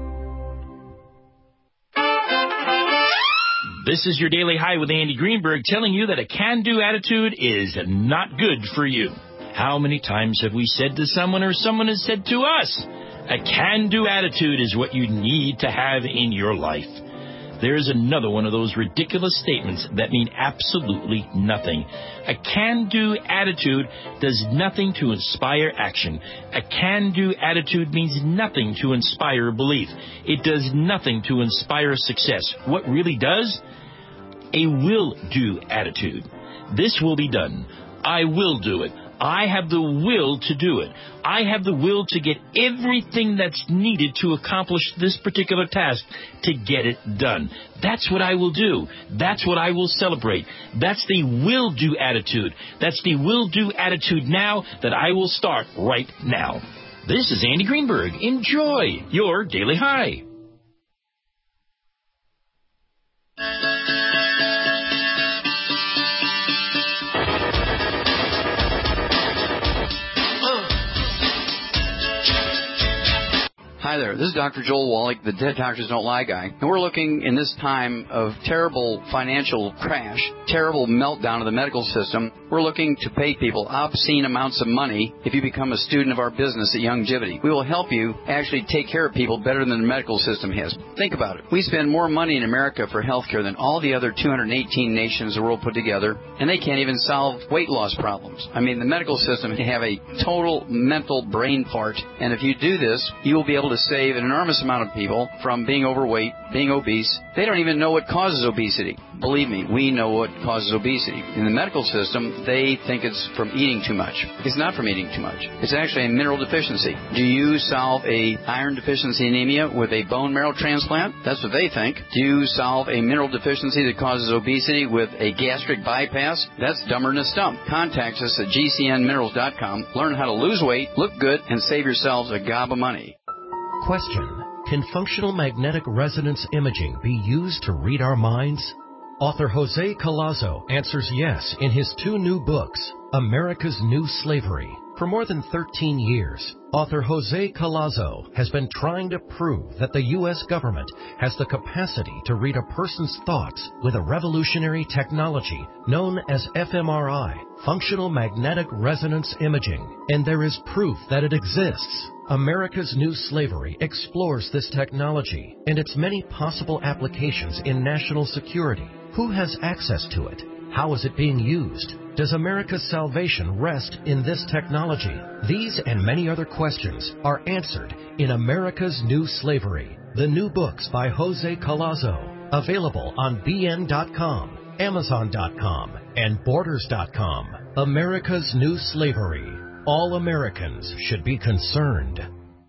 This is your Daily High with Andy Greenberg telling you that a can-do attitude is not good for you. How many times have we said to someone or someone has said to us, a can-do attitude is what you need to have in your life. There's another one of those ridiculous statements that mean absolutely nothing. A can-do attitude does nothing to inspire action. A can-do attitude means nothing to inspire belief. It does nothing to inspire success. What really does? A will-do attitude. This will be done. I will do it. I have the will to do it. I have the will to get everything that's needed to accomplish this particular task to get it done. That's what I will do. That's what I will celebrate. That's the will-do attitude. That's the will-do attitude now that I will start right now. This is Andy Greenberg. Enjoy your Daily High. Hi there, this is Doctor Joel Wallach, the Dead Doctors Don't Lie guy, and we're looking in this time of terrible financial crash, terrible meltdown of the medical system, we're looking to pay people obscene amounts of money if you become a student of our business at Youngevity. We will help you actually take care of people better than the medical system has. Think about it. We spend more money in America for health care than all the other two hundred eighteen nations of the world put together, and they can't even solve weight loss problems. I mean, the medical system can have a total mental brain fart, and if you do this, you will be able to save an enormous amount of people from being overweight, being obese. They don't even know what causes obesity. Believe me, we know what causes obesity. In the medical system, they think it's from eating too much. It's not from eating too much. It's actually a mineral deficiency. Do you solve a iron deficiency anemia with a bone marrow transplant? That's what they think. Do you solve a mineral deficiency that causes obesity with a gastric bypass? That's dumber than a stump. Contact us at G C N minerals dot com. Learn how to lose weight, look good, and save yourselves a gob of money. Question: can functional magnetic resonance imaging be used to read our minds? Author Jose Collazo answers yes in his two new books, America's New Slavery. For more than thirteen years, author Jose Collazo has been trying to prove that the U S government has the capacity to read a person's thoughts with a revolutionary technology known as F M R I, Functional Magnetic Resonance Imaging, and there is proof that it exists. America's New Slavery explores this technology and its many possible applications in national security. Who has access to it? How is it being used? Does America's salvation rest in this technology? These and many other questions are answered in America's New Slavery, the new books by Jose Collazo, available on B N dot com, Amazon dot com, and Borders dot com. America's New Slavery. All Americans should be concerned.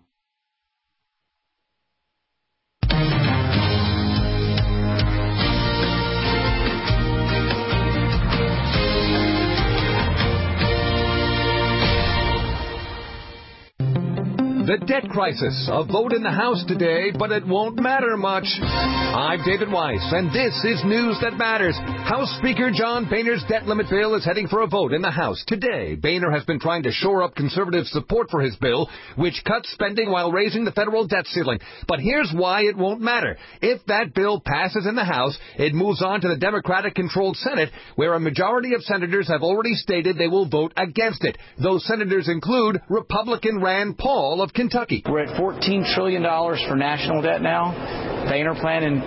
The debt crisis. A vote in the House today, but it won't matter much. I'm David Weiss, and this is News That Matters. House Speaker John Boehner's debt limit bill is heading for a vote in the House today. Boehner has been trying to shore up conservative support for his bill, which cuts spending while raising the federal debt ceiling. But here's why it won't matter. If that bill passes in the House, it moves on to the Democratic-controlled Senate, where a majority of senators have already stated they will vote against it. Those senators include Republican Rand Paul of Kentucky. We're at fourteen trillion dollars for national debt now. Boehner plan in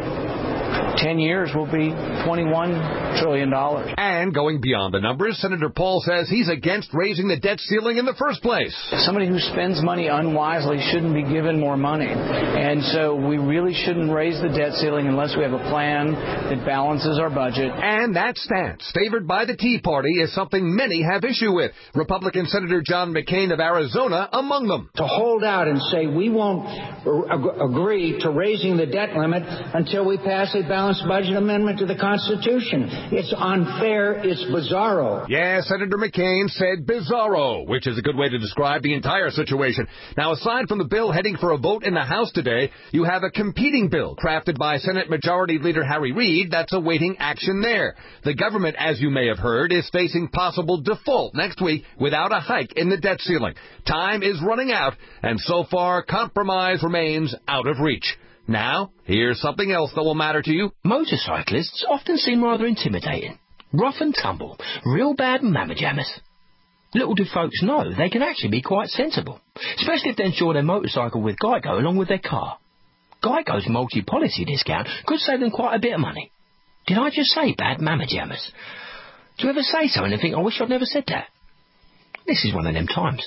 ten years will be twenty-one trillion dollars. And going beyond the numbers, Senator Paul says he's against raising the debt ceiling in the first place. Somebody who spends money unwisely shouldn't be given more money. And so we really shouldn't raise the debt ceiling unless we have a plan that balances our budget. And that stance, favored by the Tea Party, is something many have issue with. Republican Senator John McCain of Arizona among them. To hold out and say we won't ag- agree to raising the debt limit until we pass a balanced budget amendment to the Constitution. It's unfair. It's bizarro. Yeah, Senator McCain said bizarro, which is a good way to describe the entire situation. Now, aside from the bill heading for a vote in the House today, you have a competing bill crafted by Senate Majority Leader Harry Reid that's awaiting action there. The government, as you may have heard, is facing possible default next week without a hike in the debt ceiling. Time is running out, and so far, compromise remains out of reach. Now, here's something else that will matter to you. Motorcyclists often seem rather intimidating. Rough and tumble, real bad mamma jammers. Little do folks know they can actually be quite sensible, especially if they insure their motorcycle with Geico along with their car. Geico's multi-policy discount could save them quite a bit of money. Did I just say bad mamma jammers? Do you ever say something and think, I wish I'd never said that? This is one of them times.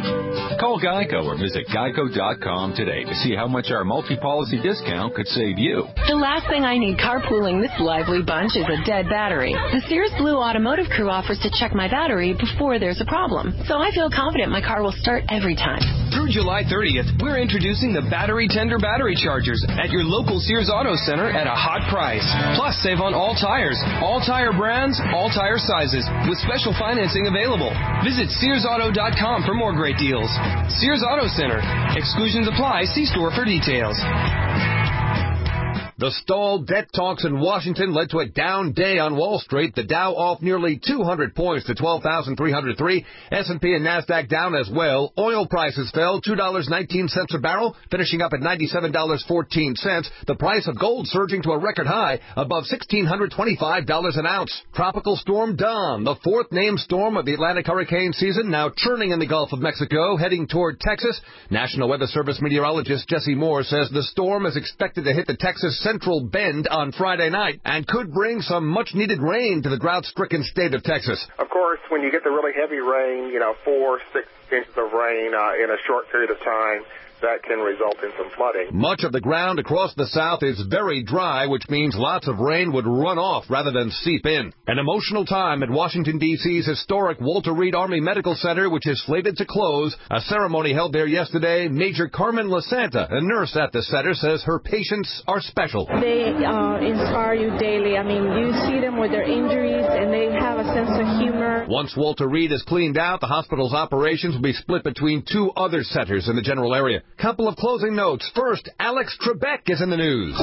Call Geico or visit geico dot com today to see how much our multi-policy discount could save you. The last thing I need carpooling this lively bunch is a dead battery. The Sears Blue Automotive Crew offers to check my battery before there's a problem, so I feel confident my car will start every time. Through July thirtieth, we're introducing the Battery Tender Battery Chargers at your local Sears Auto Center at a hot price. Plus, save on all tires, all tire brands, all tire sizes, with special financing available. Visit Sears Auto dot com for more great deals. Sears Auto Center. Exclusions apply. See store for details. The stalled debt talks in Washington led to a down day on Wall Street. The Dow off nearly two hundred points to twelve thousand three hundred three. S and P and NASDAQ down as well. Oil prices fell two dollars and nineteen cents a barrel, finishing up at ninety-seven dollars and fourteen cents. The price of gold surging to a record high above one thousand six hundred twenty-five dollars an ounce. Tropical Storm Don, the fourth named storm of the Atlantic hurricane season, now churning in the Gulf of Mexico, heading toward Texas. National Weather Service meteorologist Jesse Moore says the storm is expected to hit the Texas Central Bend on Friday night and could bring some much-needed rain to the drought-stricken state of Texas. Of course, when you get the really heavy rain, you know, four, six inches of rain uh, in a short period of time, that can result in some flooding. Much of the ground across the South is very dry, which means lots of rain would run off rather than seep in. An emotional time at Washington, D C's historic Walter Reed Army Medical Center, which is slated to close. A ceremony held there yesterday. Major Carmen LaSanta, a nurse at the center, says her patients are special. They uh, inspire you daily. I mean, you see them with their injuries, and they have a sense of humor. Once Walter Reed is cleaned out, the hospital's operations will be split between two other centers in the general area. Couple of closing notes. First, Alex Trebek is in the news.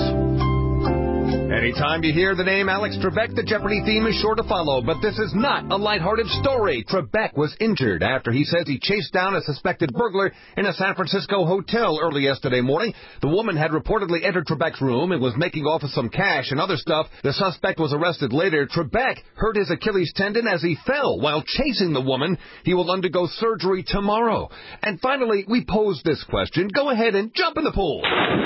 Anytime you hear the name Alex Trebek, the Jeopardy theme is sure to follow, but this is not a lighthearted story. Trebek was injured after he says he chased down a suspected burglar in a San Francisco hotel early yesterday morning. The woman had reportedly entered Trebek's room and was making off with some cash and other stuff. The suspect was arrested later. Trebek hurt his Achilles tendon as he fell while chasing the woman. He will undergo surgery tomorrow. And finally, we pose this question. Go ahead and jump in the pool.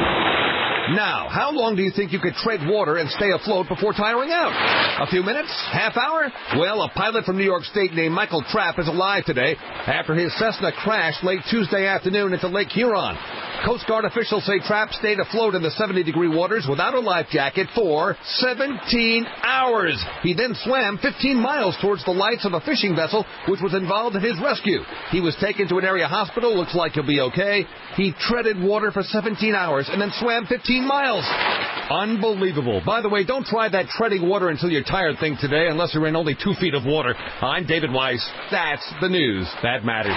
Now, how long do you think you could tread water and stay afloat before tiring out? A few minutes? Half hour? Well, a pilot from New York State named Michael Trapp is alive today after his Cessna crashed late Tuesday afternoon into Lake Huron. Coast Guard officials say Trapp stayed afloat in the seventy-degree waters without a life jacket for seventeen hours. He then swam fifteen miles towards the lights of a fishing vessel, which was involved in his rescue. He was taken to an area hospital. Looks like he'll be okay. He treaded water for seventeen hours and then swam fifteen miles. Unbelievable. By the way, don't try that treading water until you're tired thing today unless you're in only two feet of water. I'm David Weiss. That's the news that matters.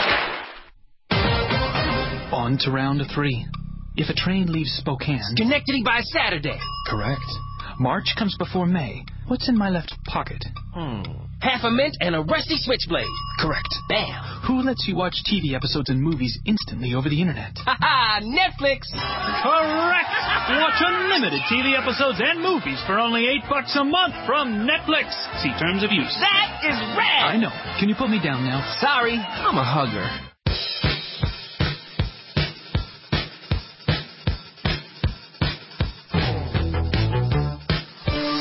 On to round three. If a train leaves Spokane... Schenectady by Saturday. Correct. March comes before May. What's in my left pocket? Hmm. Half a mint and a rusty switchblade. Correct. Bam. Who lets you watch T V episodes and movies instantly over the internet? Ha ha! Netflix! Correct! Watch unlimited T V episodes and movies for only eight bucks a month from Netflix. See terms of use. That is rad! I know. Can you put me down now? Sorry, I'm a hugger.